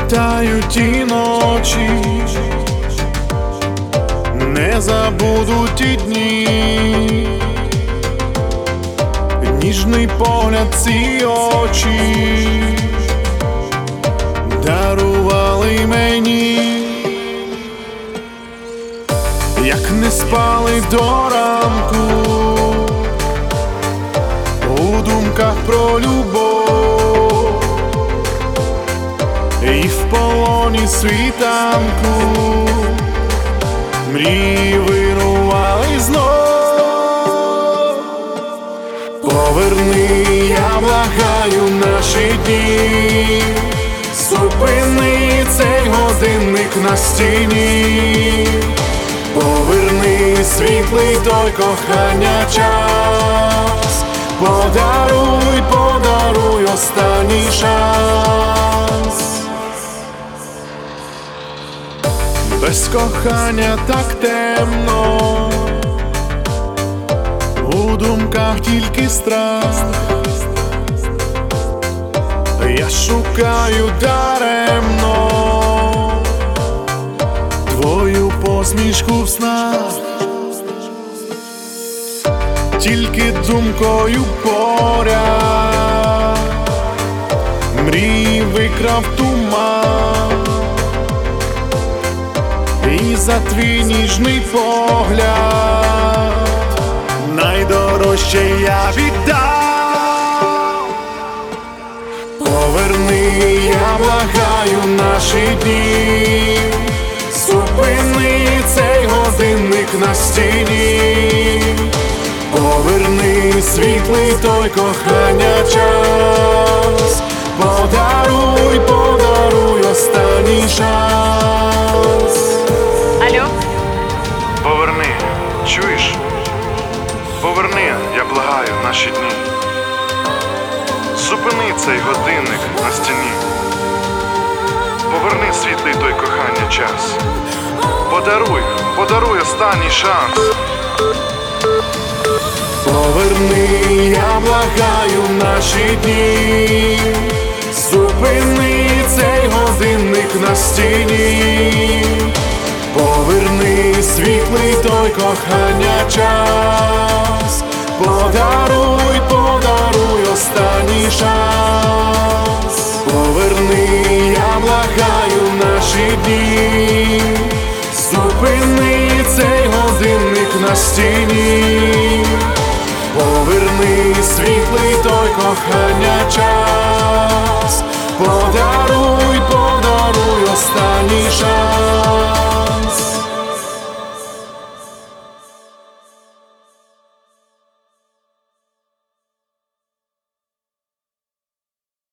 Тають ті ночі, не забуду ті дні, ніжний погляд, ці очі дарували мені, як не спали до ранку, у думках про любов, і в полоні світанку мрії вирували знов. Поверни, я благаю, наші дні, зупини цей годинник на стіні, поверни світлий той кохання час, подаруй, подаруй останній шанс. Без кохання так темно, у думках тільки страх. Я шукаю даремно твою посмішку в снах, тільки думкою поряд мрії викрав туман, і за твій ніжний погляд найдорожче я віддав. Поверни, я благаю, наші дні, зупини цей годинник на стіні, поверни світлий той кохання час, подаруй, подаруй останній шанс. Алло? Поверни, чуєш? Поверни, я благаю, наші дні. Зупини цей годинник на стіні. Поверни світлий той кохання час. Подаруй, подаруй останній шанс. Поверни, я благаю, наші дні, зупини цей годинник на стіні, поверни світлий той кохання час, подаруй, подаруй останній шанс. Поверни, я благаю, наші дні, зупини цей годинник на стіні, поверни світлий той кохання час, подаруй.